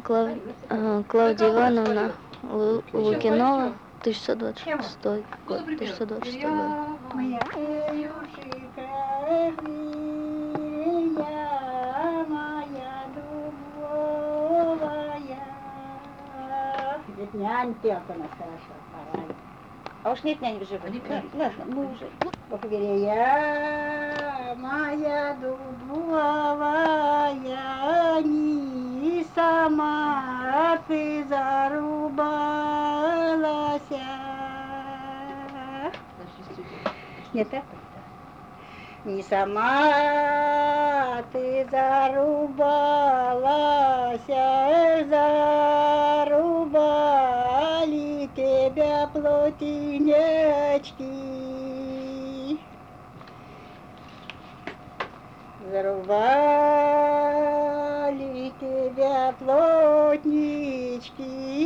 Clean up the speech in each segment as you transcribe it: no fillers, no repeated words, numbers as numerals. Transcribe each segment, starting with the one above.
Клавдия Ивановна Лукинова, 1626 год. 1626 год. Моя моя дубовая. Ведь нянь пел-то нас хорошо, параль. А уж нет нянь в живых. Ладно, мы уже. Бог верея, моя дубовая, не сама ты зарубалася. Нет, так? Не сама ты зарубалася, зарубали тебя плотинечки. Зарубали тебя плотнички,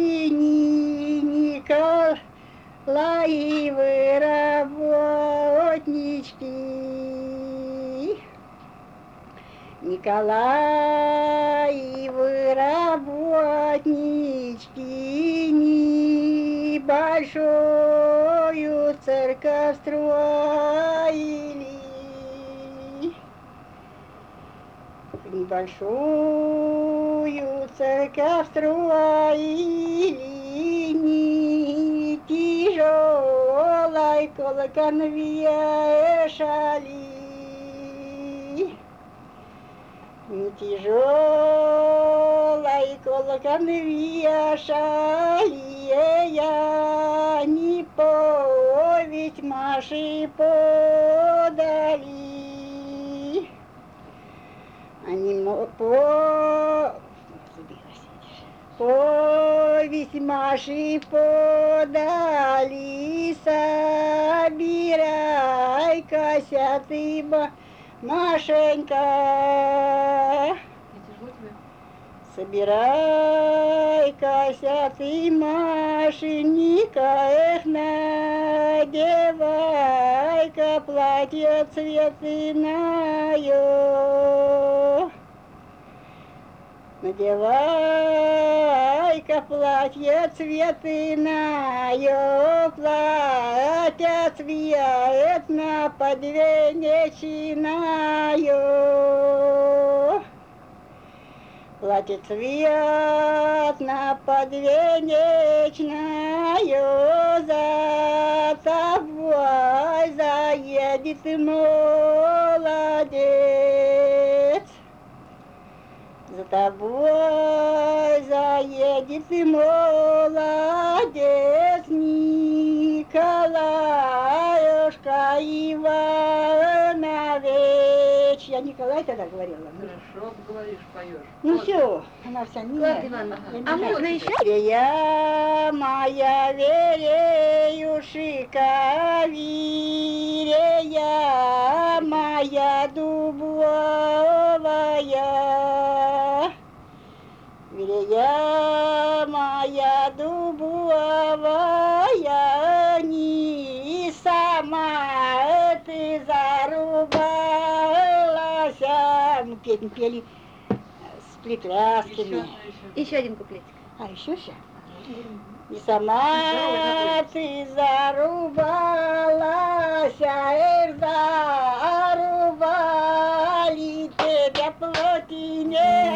Николаевы работнички. Николаевы работнички небольшую церковь строили. Небольшую церковь строили, не тяжелой колокон вешали. Не тяжелой колокон вешали, я не повесть Маши подали. Они повесть Маши подали, собирай-ка ты, Машенька. Собирай-ка ты, Машенька, надевай-ка платье цветное. Надевай-ка платье цветное, платье цветное подвенечное. Платье цветное подвенечное, за тобой заедет молодец. За тобой заедет молодец, Николаюшка Иванович. Я Николай тогда говорила. Хорошо, говоришь, поешь. Ну вот. все, она вся не. Клавдия Ивановна, а можно еще? Я моя вереюшика, верея моя дубовая. Верея моя дубовая, не сама ты зарубалась. Мы песни пели с приплясками. Еще один куплетик. А еще сейчас? И сама ты зарубалась, зарубали тебя плотине.